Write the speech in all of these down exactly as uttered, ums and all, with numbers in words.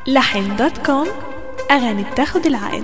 لحن دوت كوم، أغاني بتاخد العقل.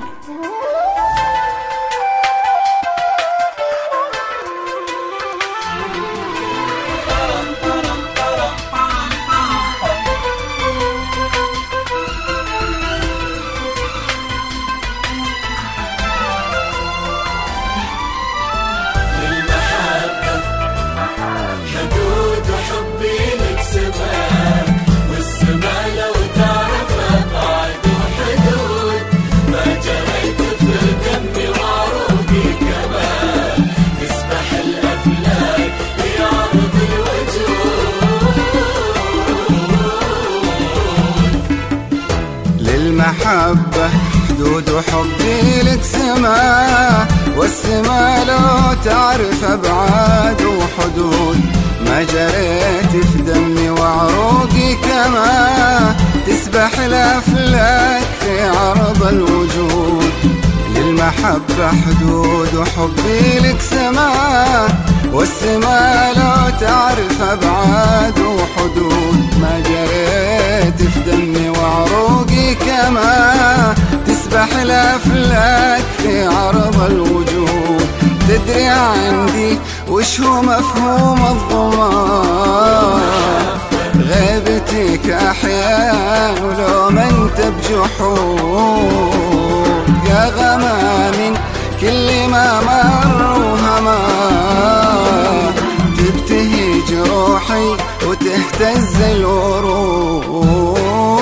المحبة حدود وحبي لك سما، والسما لو تعرف أبعاد وحدود، ما جريت في دمي وعروقي كما تسبح الأفلاك في عرض الوجود. للمحبة حدود وحبي لك سما، والسما لو تعرف أبعاد وحدود، ما جريت في دمي وعروقي كما تسبح الأفلاك في عرض الوجود. تدري عندي وش هو مفهوم الضمان، غيبتك أحيان ولو ما انت بجحود، يا غمام كل ما مر وهما تبتهج روحي وتهتز الورود.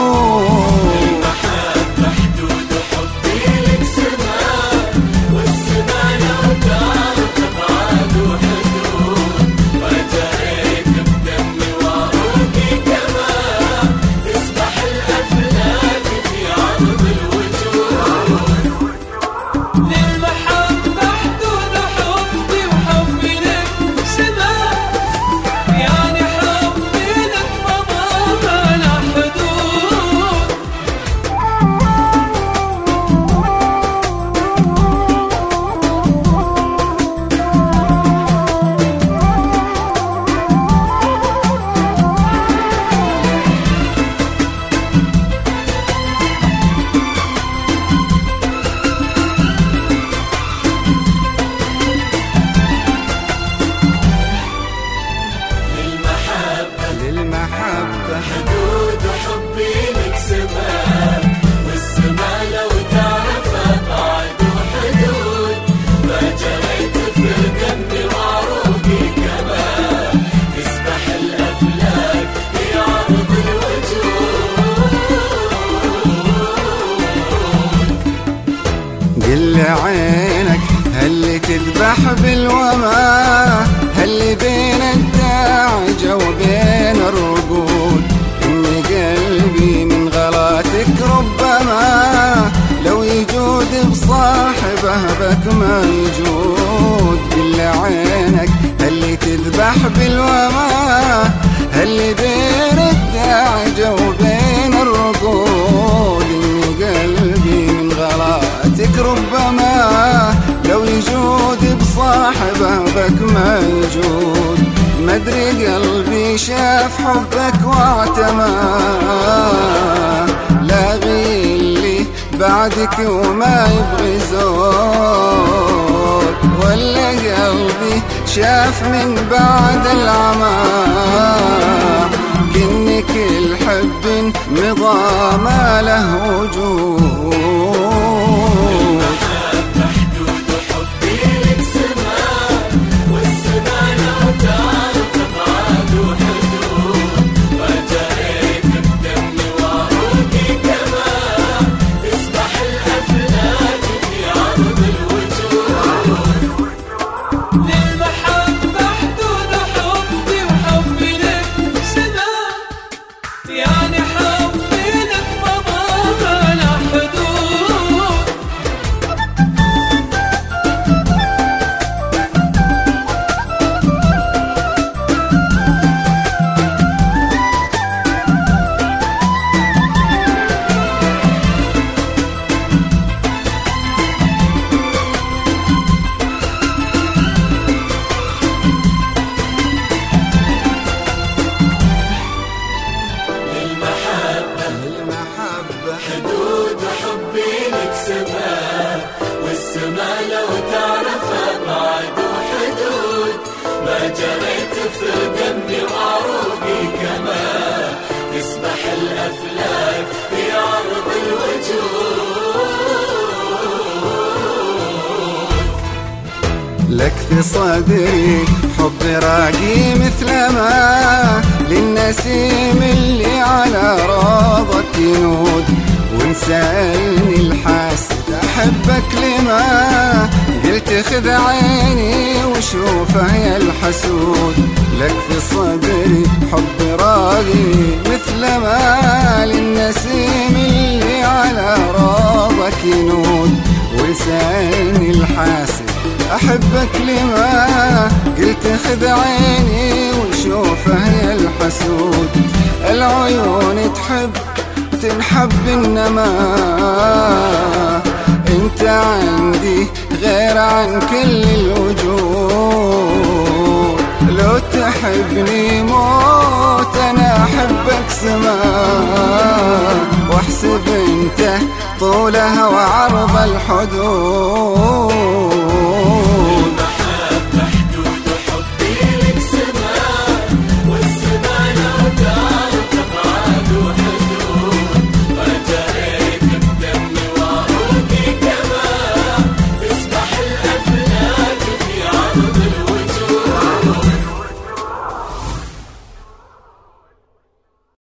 للمحبة حدود وحبي لك سما، والسما لو تعرف أبعاد وحدود، ما جريت في دمي وعروقي كما تسبح الأفلاك في عرض الوجود. قل عينك هاللي تذبح بالوما، هاللي بين الداعجة وبين الرقود، إني قلبي من غلاتك ربما لو يجود بصاحبه بك ما يجود. قل عينك هاللي تذبح بالوما، هاللي بين الداعجة وبين الرقود، إني قلبي من غلاتك ربما لو يجود بصاحبه بك ما يجود. مدري قلبي شاف حبك واعتمى، لا غيلي بعدك وما يبغي زود، ولا قلبي شاف من بعد العمى كنك الحب مضى ما له وجود. يعني حبي لك مضى ما له حدود. الأفلاك في عرض الوجود. لك في صدري حب راقي مثل ما للنسيم اللي على روضك ينود، وإن سألني الحاسد أحبك لما قلت خذ عيني وشوفه يا الحسود. لك في صدري حب راقي مثل ما للنسيم اللي على روضك ينود، وإن سألني الحاسد أحبك لما قلت خذ عيني وشوفه يا الحسود. العيون تحب تنحب إنما انت عندي غير عن كل الوجود. لو تحبني موت أنا أحبك سماء، واحسب انت طولها وعرض الحدود.